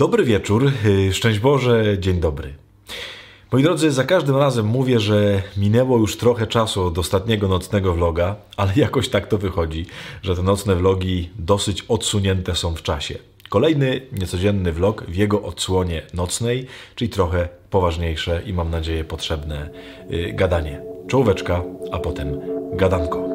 Dobry wieczór, szczęść Boże, dzień dobry. Moi drodzy, za każdym razem mówię, że minęło już trochę czasu od ostatniego nocnego vloga, ale jakoś tak to wychodzi, że te nocne vlogi dosyć odsunięte są w czasie. Kolejny niecodzienny vlog w jego odsłonie nocnej, czyli trochę poważniejsze i mam nadzieję potrzebne gadanie. Czołóweczka, a potem gadanko.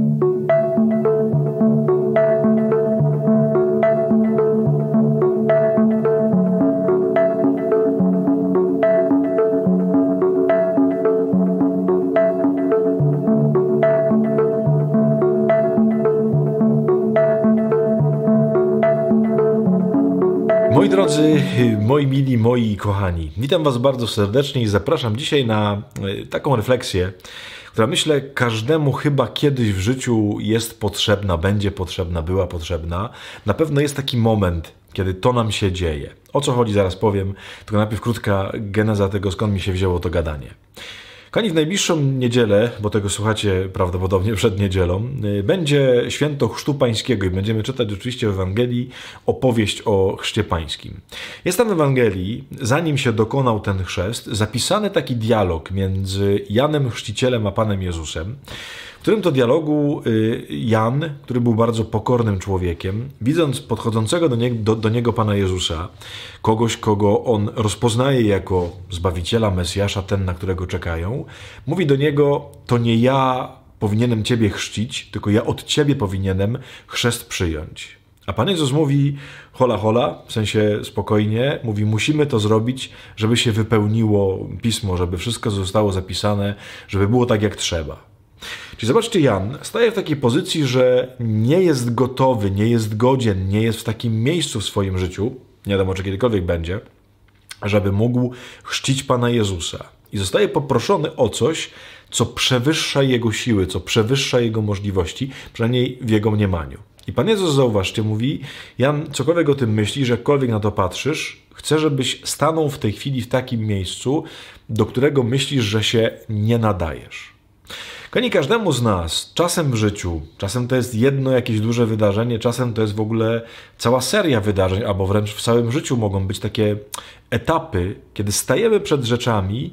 Moi drodzy, moi mili, moi kochani, witam Was bardzo serdecznie i zapraszam dzisiaj na taką refleksję, która myślę każdemu chyba kiedyś w życiu jest potrzebna, będzie potrzebna, była potrzebna. Na pewno jest taki moment, kiedy to nam się dzieje. O co chodzi, zaraz powiem, tylko najpierw krótka geneza tego, skąd mi się wzięło to gadanie. Kochani, w najbliższą niedzielę, bo tego słuchacie prawdopodobnie przed niedzielą, będzie święto Chrztu Pańskiego i będziemy czytać oczywiście w Ewangelii opowieść o Chrzcie Pańskim. Jest tam w Ewangelii, zanim się dokonał ten chrzest, zapisany taki dialog między Janem Chrzcicielem a Panem Jezusem, w którym to dialogu Jan, który był bardzo pokornym człowiekiem, widząc podchodzącego do niego Pana Jezusa, kogoś, kogo on rozpoznaje jako Zbawiciela, Mesjasza, ten, na którego czekają, mówi do niego: to nie ja powinienem Ciebie chrzcić, tylko ja od Ciebie powinienem chrzest przyjąć. A Pan Jezus mówi: hola, hola, w sensie spokojnie, mówi: musimy to zrobić, żeby się wypełniło Pismo, żeby wszystko zostało zapisane, żeby było tak, jak trzeba. Czyli zobaczcie, Jan staje w takiej pozycji, że nie jest gotowy, nie jest godzien, nie jest w takim miejscu w swoim życiu, nie wiadomo, czy kiedykolwiek będzie, żeby mógł chrzcić Pana Jezusa. I zostaje poproszony o coś, co przewyższa jego siły, co przewyższa jego możliwości, przynajmniej w jego mniemaniu. I Pan Jezus, zauważcie, mówi: Jan, cokolwiek o tym myślisz, jakkolwiek na to patrzysz, chcę, żebyś stanął w tej chwili w takim miejscu, do którego myślisz, że się nie nadajesz. Kochani, każdemu z nas czasem w życiu, czasem to jest jedno jakieś duże wydarzenie, czasem to jest w ogóle cała seria wydarzeń, albo wręcz w całym życiu mogą być takie etapy, kiedy stajemy przed rzeczami,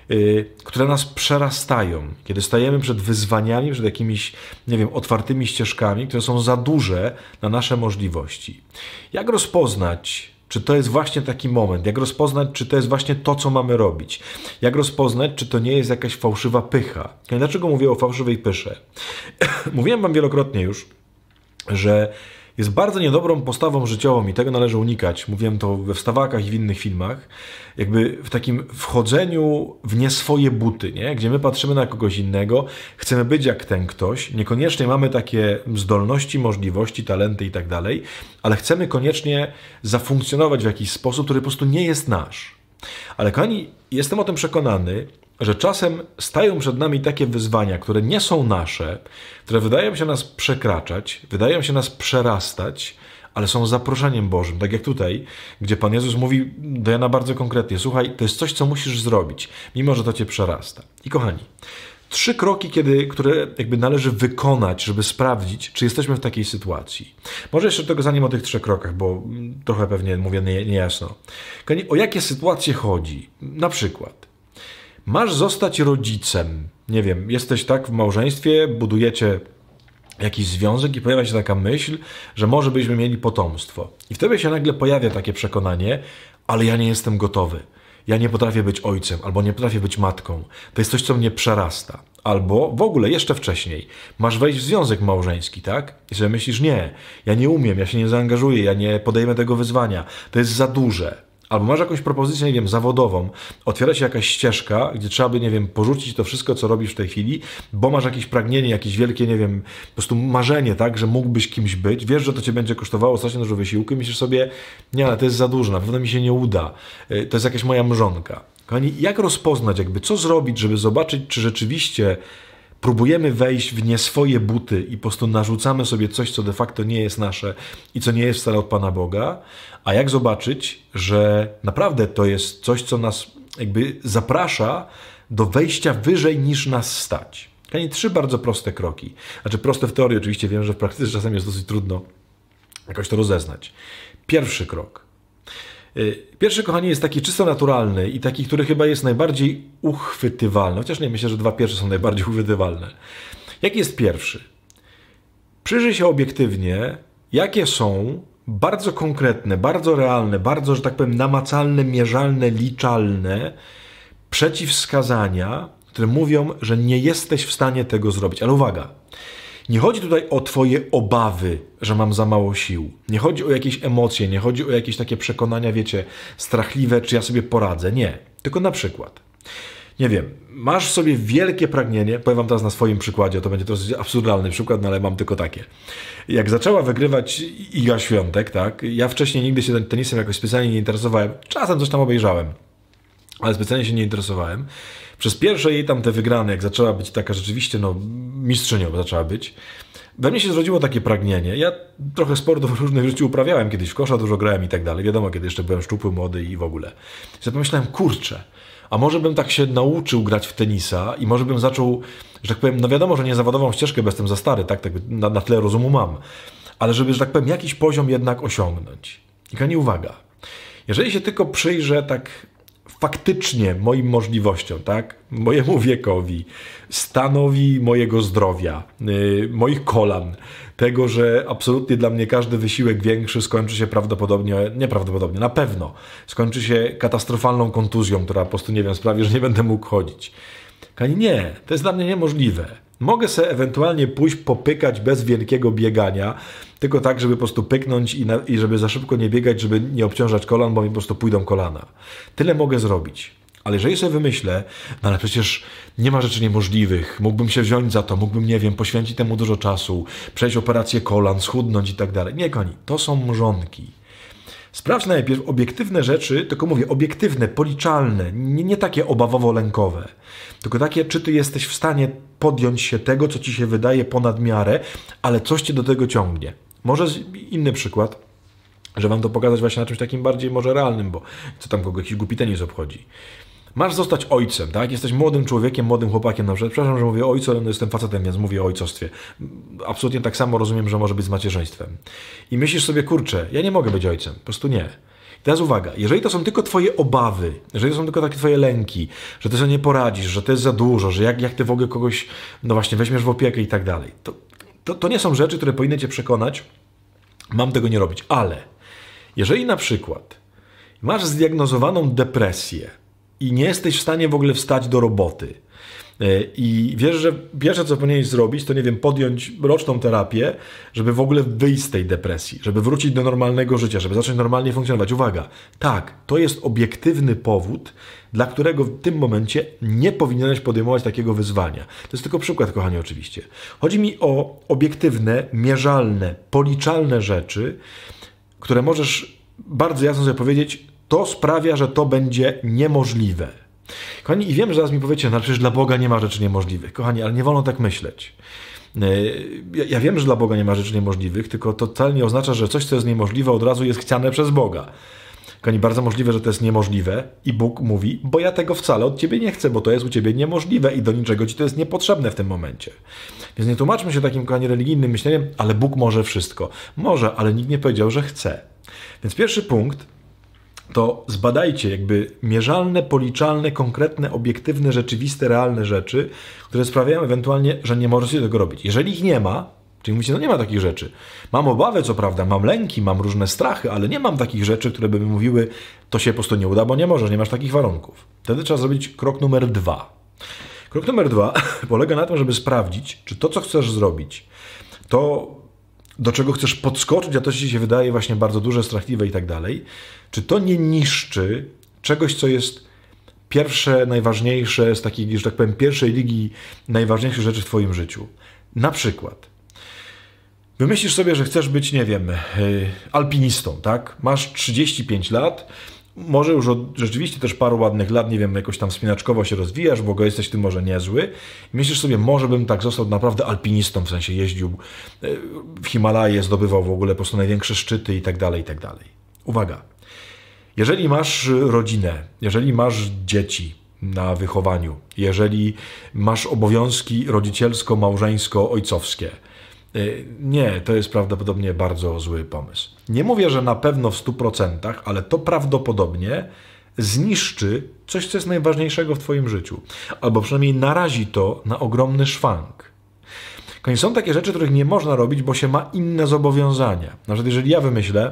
które nas przerastają, kiedy stajemy przed wyzwaniami, przed jakimiś, nie wiem, otwartymi ścieżkami, które są za duże na nasze możliwości. Jak rozpoznać, czy to jest właśnie taki moment? Jak rozpoznać, czy to jest właśnie to, co mamy robić? Jak rozpoznać, czy to nie jest jakaś fałszywa pycha? Dlaczego mówię o fałszywej pysze? Mówiłem Wam wielokrotnie już, że jest bardzo niedobrą postawą życiową i tego należy unikać. Mówiłem to we wstawakach i w innych filmach. Jakby w takim wchodzeniu w nie swoje buty, nie? Gdzie my patrzymy na kogoś innego, chcemy być jak ten ktoś, niekoniecznie mamy takie zdolności, możliwości, talenty i tak dalej, ale chcemy koniecznie zafunkcjonować w jakiś sposób, który po prostu nie jest nasz. Ale kochani, jestem o tym przekonany, że czasem stają przed nami takie wyzwania, które nie są nasze, które wydają się nas przekraczać, wydają się nas przerastać, ale są zaproszeniem Bożym. Tak jak tutaj, gdzie Pan Jezus mówi do Jana bardzo konkretnie: słuchaj, to jest coś, co musisz zrobić, mimo że to Cię przerasta. I kochani, 3 kroki, które jakby należy wykonać, żeby sprawdzić, czy jesteśmy w takiej sytuacji. Może jeszcze tego zanim o tych 3 krokach, bo trochę pewnie mówię niejasno. Kochani, o jakie sytuacje chodzi? Na przykład masz zostać rodzicem. Nie wiem, jesteś tak w małżeństwie, budujecie jakiś związek i pojawia się taka myśl, że może byśmy mieli potomstwo. I wtedy się nagle pojawia takie przekonanie: ale ja nie jestem gotowy. Ja nie potrafię być ojcem, albo nie potrafię być matką. To jest coś, co mnie przerasta. Albo w ogóle jeszcze wcześniej masz wejść w związek małżeński, tak? I sobie myślisz: nie, ja nie umiem, ja się nie zaangażuję, ja nie podejmę tego wyzwania. To jest za duże. Albo masz jakąś propozycję, nie wiem, zawodową, otwiera się jakaś ścieżka, gdzie trzeba by, nie wiem, porzucić to wszystko, co robisz w tej chwili, bo masz jakieś pragnienie, jakieś wielkie, nie wiem, po prostu marzenie, tak, że mógłbyś kimś być, wiesz, że to cię będzie kosztowało strasznie dużo wysiłku i myślisz sobie: nie, ale to jest za dużo, na pewno mi się nie uda, to jest jakaś moja mrzonka. Kochani, jak rozpoznać, jakby co zrobić, żeby zobaczyć, czy rzeczywiście próbujemy wejść w nie swoje buty i po prostu narzucamy sobie coś, co de facto nie jest nasze i co nie jest wcale od Pana Boga, a jak zobaczyć, że naprawdę to jest coś, co nas jakby zaprasza do wejścia wyżej niż nas stać. Kochani, 3 bardzo proste kroki. Znaczy proste w teorii, oczywiście wiem, że w praktyce czasem jest dosyć trudno jakoś to rozeznać. Pierwszy krok. Pierwszy, kochani, jest taki czysto naturalny i taki, który chyba jest najbardziej uchwytywalny. Chociaż nie, myślę, że dwa pierwsze są najbardziej uchwytywalne. Jaki jest pierwszy? Przyjrzyj się obiektywnie, jakie są bardzo konkretne, bardzo realne, bardzo, że tak powiem, namacalne, mierzalne, liczalne przeciwwskazania, które mówią, że nie jesteś w stanie tego zrobić. Ale uwaga, nie chodzi tutaj o twoje obawy, że mam za mało sił. Nie chodzi o jakieś emocje, nie chodzi o jakieś takie przekonania, wiecie, strachliwe, czy ja sobie poradzę. Nie. Tylko na przykład, nie wiem, masz sobie wielkie pragnienie, powiem wam teraz na swoim przykładzie, to będzie trochę absurdalny przykład, no ale mam tylko takie. Jak zaczęła wygrywać Iga Świątek, tak, ja wcześniej nigdy się tenisem jakoś specjalnie nie interesowałem, czasem coś tam obejrzałem, ale specjalnie się nie interesowałem. Przez pierwsze jej tam te wygrane, jak zaczęła być taka rzeczywiście, no, mistrzynią zaczęła być, we mnie się zrodziło takie pragnienie. Ja trochę sportów różnych w życiu uprawiałem, kiedyś w kosza dużo grałem i tak dalej. Wiadomo, kiedy jeszcze byłem szczupły, młody i w ogóle. I pomyślałem, kurczę, a może bym tak się nauczył grać w tenisa i może bym zaczął, że tak powiem, no wiadomo, że nie zawodową ścieżkę, bo jestem za stary, tak na tle rozumu mam, ale żeby, że tak powiem, jakiś poziom jednak osiągnąć. I kochani, uwaga, jeżeli się tylko przyjrzę tak faktycznie moim możliwościom, tak, mojemu wiekowi, stanowi mojego zdrowia, moich kolan, tego, że absolutnie dla mnie każdy wysiłek większy skończy się nieprawdopodobnie, na pewno skończy się katastrofalną kontuzją, która po prostu, nie wiem, sprawi, że nie będę mógł chodzić. Kani, nie, to jest dla mnie niemożliwe. Mogę sobie ewentualnie pójść popykać bez wielkiego biegania, tylko tak, żeby po prostu pyknąć i żeby za szybko nie biegać, żeby nie obciążać kolan, bo mi po prostu pójdą kolana. Tyle mogę zrobić. Ale jeżeli sobie wymyślę, no ale przecież nie ma rzeczy niemożliwych, mógłbym się wziąć za to, mógłbym, nie wiem, poświęcić temu dużo czasu, przejść operację kolan, schudnąć i tak dalej. Nie, kochani, to są mrzonki. Sprawdź najpierw obiektywne rzeczy, tylko mówię, obiektywne, policzalne, nie takie obawowo-lękowe, tylko takie, czy ty jesteś w stanie podjąć się tego, co ci się wydaje ponad miarę, ale coś cię do tego ciągnie. Może inny przykład, że wam to pokazać właśnie na czymś takim bardziej może realnym, bo co tam kogo jakiś głupi tenis obchodzi. Masz zostać ojcem, tak? Jesteś młodym człowiekiem, młodym chłopakiem. Przepraszam, że mówię o ojcu, ale no jestem facetem, więc mówię o ojcostwie. Absolutnie tak samo rozumiem, że może być z macierzyństwem. I myślisz sobie, kurczę, ja nie mogę być ojcem. Po prostu nie. I teraz uwaga, jeżeli to są tylko twoje obawy, jeżeli to są tylko takie twoje lęki, że ty sobie nie poradzisz, że to jest za dużo, że jak ty w ogóle kogoś, no właśnie, weźmiesz w opiekę i tak dalej, to nie są rzeczy, które powinny cię przekonać, mam tego nie robić. Ale jeżeli na przykład masz zdiagnozowaną depresję, i nie jesteś w stanie w ogóle wstać do roboty i wiesz, że pierwsze, co powinieneś zrobić, to, nie wiem, podjąć roczną terapię, żeby w ogóle wyjść z tej depresji, żeby wrócić do normalnego życia, żeby zacząć normalnie funkcjonować. Uwaga, tak, to jest obiektywny powód, dla którego w tym momencie nie powinieneś podejmować takiego wyzwania. To jest tylko przykład, kochani, oczywiście. Chodzi mi o obiektywne, mierzalne, policzalne rzeczy, które możesz bardzo jasno sobie powiedzieć, to sprawia, że to będzie niemożliwe. Kochani, i wiem, że zaraz mi powiecie, no przecież dla Boga nie ma rzeczy niemożliwych. Kochani, ale nie wolno tak myśleć. Ja wiem, że dla Boga nie ma rzeczy niemożliwych, tylko to wcale nie oznacza, że coś, co jest niemożliwe, od razu jest chciane przez Boga. Kochani, bardzo możliwe, że to jest niemożliwe i Bóg mówi, bo ja tego wcale od ciebie nie chcę, bo to jest u ciebie niemożliwe i do niczego ci to jest niepotrzebne w tym momencie. Więc nie tłumaczmy się takim, kochani, religijnym myśleniem, ale Bóg może wszystko. Może, ale nikt nie powiedział, że chce. Więc pierwszy punkt to zbadajcie jakby mierzalne, policzalne, konkretne, obiektywne, rzeczywiste, realne rzeczy, które sprawiają ewentualnie, że nie możecie tego robić. Jeżeli ich nie ma, czyli mówicie, no nie ma takich rzeczy. Mam obawy, co prawda, mam lęki, mam różne strachy, ale nie mam takich rzeczy, które by mi mówiły, to się po prostu nie uda, bo nie możesz, nie masz takich warunków. Wtedy trzeba zrobić krok numer 2. Krok numer 2 polega na tym, żeby sprawdzić, czy to, co chcesz zrobić, to do czego chcesz podskoczyć, a to ci się wydaje właśnie bardzo duże, strachliwe i tak dalej, czy to nie niszczy czegoś, co jest pierwsze, najważniejsze, z takiej, że tak powiem, pierwszej ligi najważniejszych rzeczy w twoim życiu. Na przykład wymyślisz sobie, że chcesz być, nie wiem, alpinistą, tak? Masz 35 lat, może już od rzeczywiście też paru ładnych lat, nie wiem, jakoś tam wspinaczkowo się rozwijasz, bo jesteś w tym może niezły. I myślisz sobie, może bym tak został naprawdę alpinistą, w sensie jeździł w Himalaje, zdobywał w ogóle po prostu największe szczyty i tak dalej, i tak dalej. Uwaga, jeżeli masz rodzinę, jeżeli masz dzieci na wychowaniu, jeżeli masz obowiązki rodzicielsko-małżeńsko-ojcowskie, Nie, to jest prawdopodobnie bardzo zły pomysł. Nie mówię, że na pewno w 100%, ale to prawdopodobnie zniszczy coś, co jest najważniejszego w twoim życiu. Albo przynajmniej narazi to na ogromny szwank. Są takie rzeczy, których nie można robić, bo się ma inne zobowiązania. Na przykład jeżeli ja wymyślę,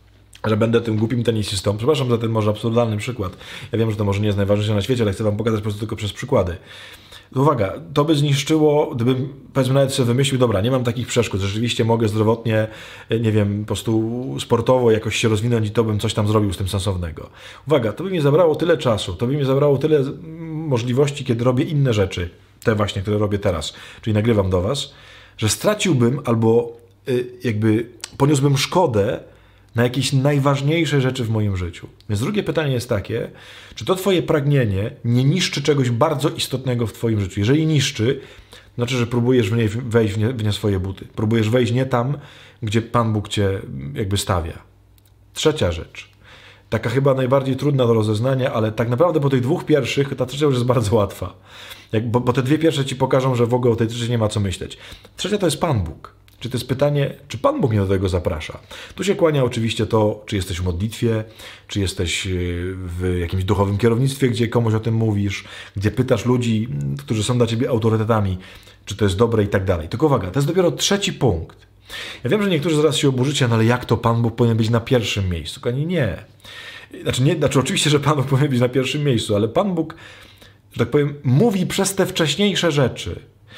że będę tym głupim tenisistą, przepraszam za ten może absurdalny przykład. Ja wiem, że to może nie jest najważniejsze na świecie, ale chcę wam pokazać po prostu tylko przez przykłady. Uwaga, to by zniszczyło, gdybym, powiedzmy, nawet sobie wymyślił, dobra, nie mam takich przeszkód, rzeczywiście mogę zdrowotnie, nie wiem, po prostu sportowo jakoś się rozwinąć i to bym coś tam zrobił z tym sensownego. Uwaga, to by mi zabrało tyle czasu, to by mi zabrało tyle możliwości, kiedy robię inne rzeczy, te właśnie, które robię teraz, czyli nagrywam do was, że straciłbym albo jakby poniósłbym szkodę na jakieś najważniejsze rzeczy w moim życiu. Więc drugie pytanie jest takie, czy to twoje pragnienie nie niszczy czegoś bardzo istotnego w twoim życiu? Jeżeli niszczy, to znaczy, że próbujesz wejść w nie swoje buty. Próbujesz wejść nie tam, gdzie Pan Bóg cię jakby stawia. Trzecia rzecz. Taka chyba najbardziej trudna do rozeznania, ale tak naprawdę po tych dwóch pierwszych, ta trzecia już jest bardzo łatwa. Bo te dwie pierwsze ci pokażą, że w ogóle o tej trzeciej nie ma co myśleć. Trzecia to jest Pan Bóg. Czy to jest pytanie, czy Pan Bóg mnie do tego zaprasza? Tu się kłania oczywiście to, czy jesteś w modlitwie, czy jesteś w jakimś duchowym kierownictwie, gdzie komuś o tym mówisz, gdzie pytasz ludzi, którzy są dla ciebie autorytetami, czy to jest dobre i tak dalej. Tylko uwaga, to jest dopiero trzeci punkt. Ja wiem, że niektórzy zaraz się oburzycie, no ale jak to Pan Bóg powinien być na pierwszym miejscu? Kochani, nie. Znaczy oczywiście, że Pan Bóg powinien być na pierwszym miejscu, ale Pan Bóg, że tak powiem, mówi przez te wcześniejsze rzeczy.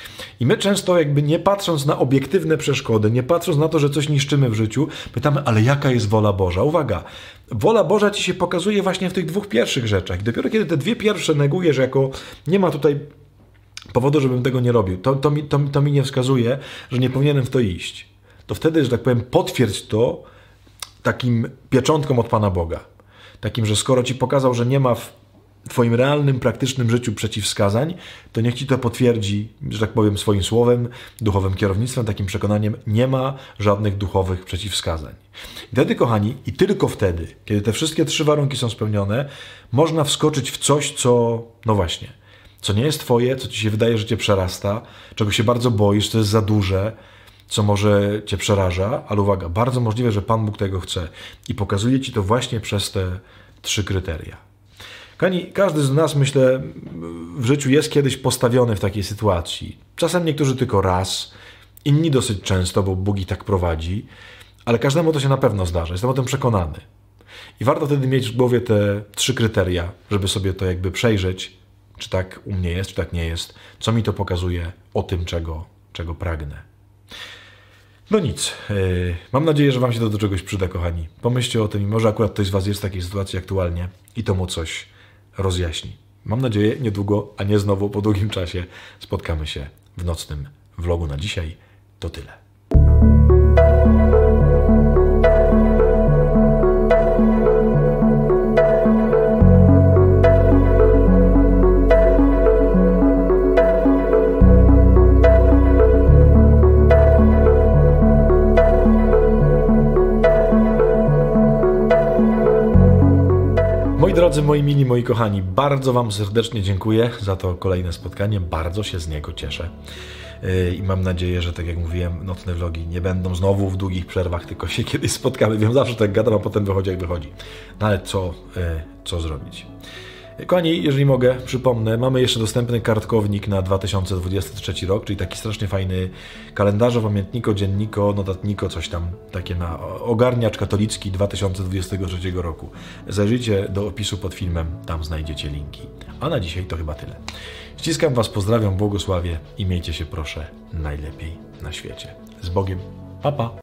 I my często jakby nie patrząc na obiektywne przeszkody, nie patrząc na to, że coś niszczymy w życiu, pytamy, ale jaka jest wola Boża? Uwaga, wola Boża ci się pokazuje właśnie w tych dwóch pierwszych rzeczach. I dopiero kiedy te dwie pierwsze negujesz jako nie ma tutaj powodu, żebym tego nie robił, to mi nie wskazuje, że nie powinienem w to iść. To wtedy, że tak powiem, potwierdź to takim pieczątką od Pana Boga. Takim, że skoro ci pokazał, że nie ma w twoim realnym, praktycznym życiu przeciwwskazań, to niech ci to potwierdzi, że tak powiem, swoim słowem, duchowym kierownictwem, takim przekonaniem, nie ma żadnych duchowych przeciwwskazań. I wtedy, kochani, i tylko wtedy, kiedy te wszystkie trzy warunki są spełnione, można wskoczyć w coś, co, no właśnie, co nie jest twoje, co ci się wydaje, że cię przerasta, czego się bardzo boisz, co jest za duże, co może cię przeraża, ale uwaga, bardzo możliwe, że Pan Bóg tego chce i pokazuje ci to właśnie przez te trzy kryteria. Każdy z nas, myślę, w życiu jest kiedyś postawiony w takiej sytuacji. Czasem niektórzy tylko raz, inni dosyć często, bo Bóg i tak prowadzi, ale każdemu to się na pewno zdarza, jestem o tym przekonany. I warto wtedy mieć w głowie te trzy kryteria, żeby sobie to jakby przejrzeć, czy tak u mnie jest, czy tak nie jest, co mi to pokazuje o tym, czego pragnę. No nic, mam nadzieję, że wam się to do czegoś przyda, kochani. Pomyślcie o tym i może akurat ktoś z was jest w takiej sytuacji aktualnie i to mu coś rozjaśni. Mam nadzieję, niedługo, a nie znowu po długim czasie spotkamy się w nocnym vlogu na dzisiaj. To tyle. Moi drodzy, moi mili, moi kochani, bardzo wam serdecznie dziękuję za to kolejne spotkanie, bardzo się z niego cieszę i mam nadzieję, że tak jak mówiłem, nocne vlogi nie będą znowu w długich przerwach, tylko się kiedyś spotkamy. Wiem, zawsze tak gadam, a potem wychodzi jak wychodzi. No ale co zrobić? Kochani, jeżeli mogę, przypomnę, mamy jeszcze dostępny kartkownik na 2023 rok, czyli taki strasznie fajny kalendarzo, pamiętniko, dzienniko, notatniko, coś tam, takie na ogarniacz katolicki 2023 roku. Zajrzyjcie do opisu pod filmem, tam znajdziecie linki. A na dzisiaj to chyba tyle. Ściskam was, pozdrawiam, błogosławię i miejcie się proszę najlepiej na świecie. Z Bogiem, pa pa!